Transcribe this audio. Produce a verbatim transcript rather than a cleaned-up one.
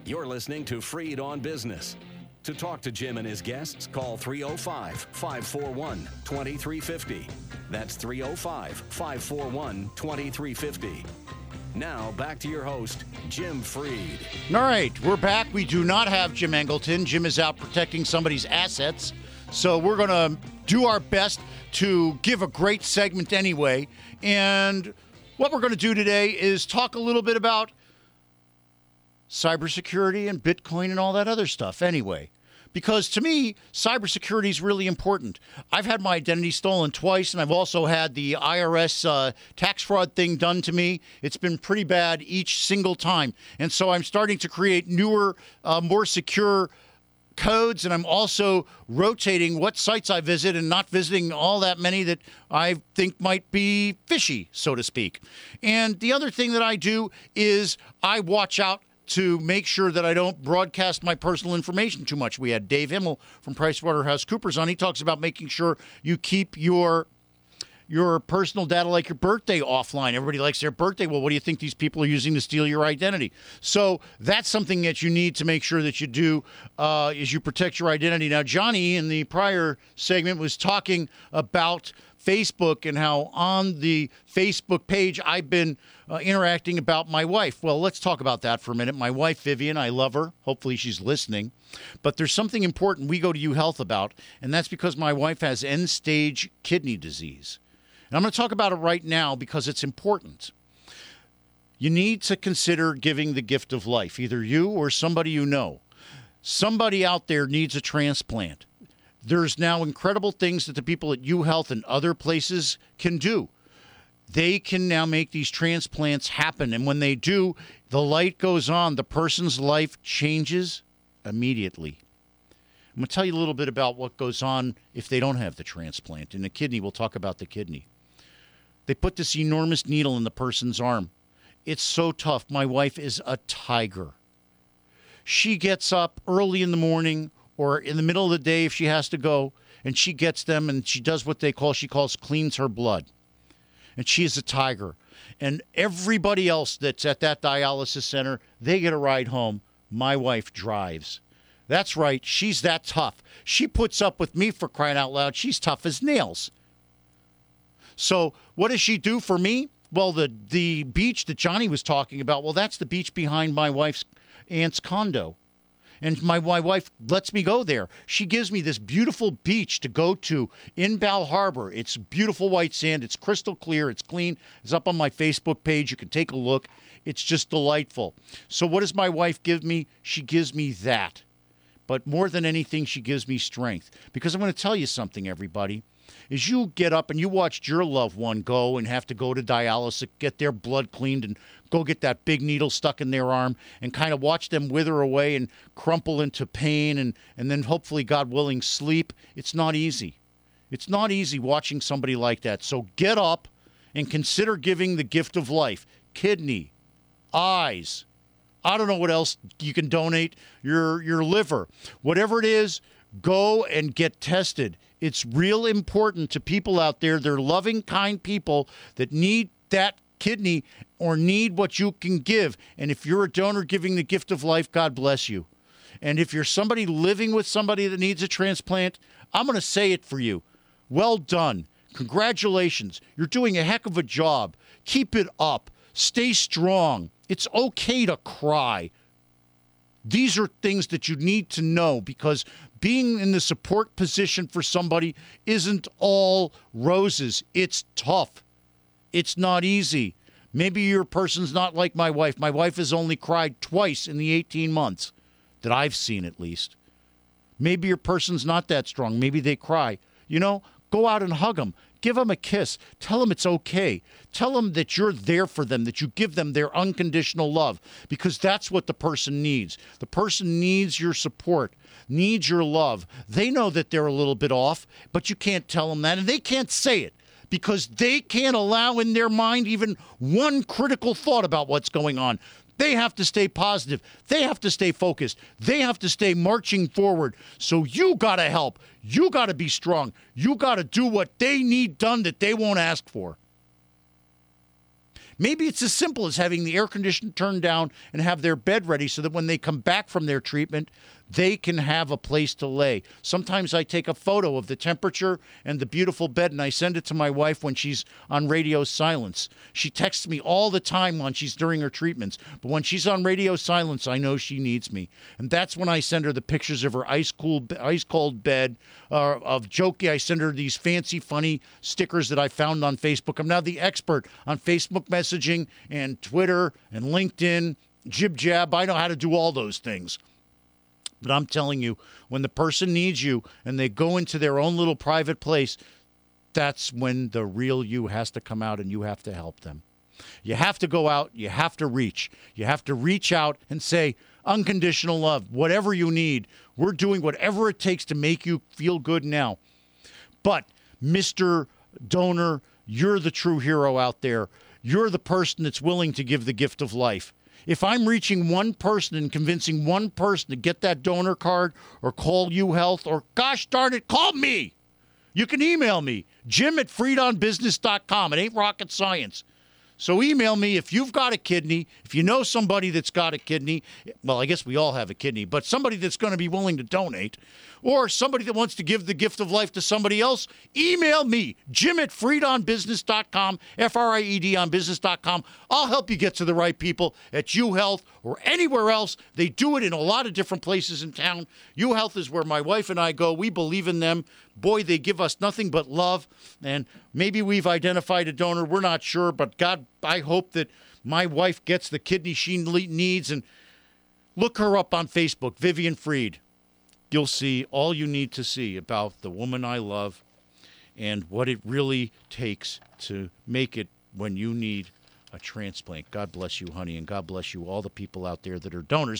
You're listening to Freed on Business. To talk to Jim and his guests, call three oh five, five four one, two three five oh. That's three oh five, five four one, two three five oh. Now, back to your host, Jim Freed. All right, we're back. We do not have Jim Engleton. Jim is out protecting somebody's assets. So we're going to do our best to give a great segment anyway. And what we're going to do today is talk a little bit about cybersecurity and Bitcoin and all that other stuff anyway. Because to me, cybersecurity is really important. I've had my identity stolen twice, and I've also had the I R S uh, tax fraud thing done to me. It's been pretty bad each single time. And so I'm starting to create newer, uh, more secure codes, and I'm also rotating what sites I visit and not visiting all that many that I think might be fishy, so to speak. And the other thing that I do is I watch out to make sure that I don't broadcast my personal information too much. We had Dave Himmel from PricewaterhouseCoopers on. He talks about making sure you keep your your personal data like your birthday offline. Everybody likes their birthday. Well, what do you think these people are using to steal your identity? So that's something that you need to make sure that you do uh, is you protect your identity. Now, Johnny, in the prior segment, was talking about Facebook and how on the Facebook page I've been uh, interacting about my wife. Well, let's talk about that for a minute. My wife, Vivian, I love her. Hopefully she's listening. But there's something important we go to UHealth about, and that's because my wife has end-stage kidney disease. And I'm going to talk about it right now because it's important. You need to consider giving the gift of life, either you or somebody you know. Somebody out there needs a transplant. There's now incredible things that the people at UHealth and other places can do. They can now make these transplants happen. And when they do, the light goes on. The person's life changes immediately. I'm going to tell you a little bit about what goes on if they don't have the transplant. In the kidney, we'll talk about the kidney. They put this enormous needle in the person's arm. It's so tough. My wife is a tiger. She gets up early in the morning or in the middle of the day if she has to go, and she gets them, and she does what they call, she calls cleans her blood. And she is a tiger. And everybody else that's at that dialysis center, they get a ride home. My wife drives. That's right. She's that tough. She puts up with me, for crying out loud. She's tough as nails. So what does she do for me? Well, the, the beach that Johnny was talking about, well, that's the beach behind my wife's aunt's condo. And my, my wife lets me go there. She gives me this beautiful beach to go to in Bal Harbor. It's beautiful white sand. It's crystal clear. It's clean. It's up on my Facebook page. You can take a look. It's just delightful. So what does my wife give me? She gives me that. But more than anything, she gives me strength. Because I'm going to tell you something, everybody. As you get up and you watched your loved one go and have to go to dialysis, get their blood cleaned and go get that big needle stuck in their arm and kind of watch them wither away and crumple into pain and, and then hopefully, God willing, sleep, it's not easy. It's not easy watching somebody like that. So get up and consider giving the gift of life. Kidney, eyes, I don't know what else you can donate, your your liver. Whatever it is, go and get tested. It's real important to people out there. They're loving, kind people that need that kidney or need what you can give. And if you're a donor giving the gift of life, God bless you. And if you're somebody living with somebody that needs a transplant, I'm going to say it for you. Well done. Congratulations. You're doing a heck of a job. Keep it up. Stay strong. It's okay to cry. These are things that you need to know because being in the support position for somebody isn't all roses. It's tough. It's not easy. Maybe your person's not like my wife. My wife has only cried twice in the eighteen months that I've seen, at least. Maybe your person's not that strong. Maybe they cry. You know, go out and hug them. Give them a kiss. Tell them it's okay. Tell them that you're there for them, that you give them their unconditional love, because that's what the person needs. The person needs your support, needs your love. They know that they're a little bit off, but you can't tell them that, and they can't say it because they can't allow in their mind even one critical thought about what's going on. They have to stay positive. They have to stay focused. They have to stay marching forward. So you got to help. You got to be strong. You got to do what they need done that they won't ask for. Maybe it's as simple as having the air conditioner turned down and have their bed ready so that when they come back from their treatment, they can have a place to lay. Sometimes I take a photo of the temperature and the beautiful bed, and I send it to my wife when she's on radio silence. She texts me all the time when she's during her treatments, but when she's on radio silence, I know she needs me. And that's when I send her the pictures of her ice cool, ice cold bed, uh, of Jokey. I send her these fancy, funny stickers that I found on Facebook. I'm now the expert on Facebook messaging and Twitter and LinkedIn, Jib Jab. I know how to do all those things. But I'm telling you, when the person needs you and they go into their own little private place, that's when the real you has to come out and you have to help them. You have to go out. You have to reach. You have to reach out and say, unconditional love, whatever you need. We're doing whatever it takes to make you feel good now. But, Mister Donor, you're the true hero out there. You're the person that's willing to give the gift of life. If I'm reaching one person and convincing one person to get that donor card or call UHealth or, gosh darn it, call me. You can email me, Jim at freed on business dot com. It ain't rocket science. So email me if you've got a kidney, if you know somebody that's got a kidney. Well, I guess we all have a kidney, but somebody that's going to be willing to donate, or somebody that wants to give the gift of life to somebody else, email me, Jim at freed on business dot com, F R I E D on business dot com. I'll help you get to the right people at UHealth or anywhere else. They do it in a lot of different places in town. UHealth is where my wife and I go. We believe in them. Boy, they give us nothing but love, and maybe we've identified a donor. We're not sure, but God, I hope that my wife gets the kidney she needs, and look her up on Facebook, Vivian Freed. You'll see all you need to see about the woman I love and what it really takes to make it when you need a transplant. God bless you, honey, and God bless you, all the people out there that are donors.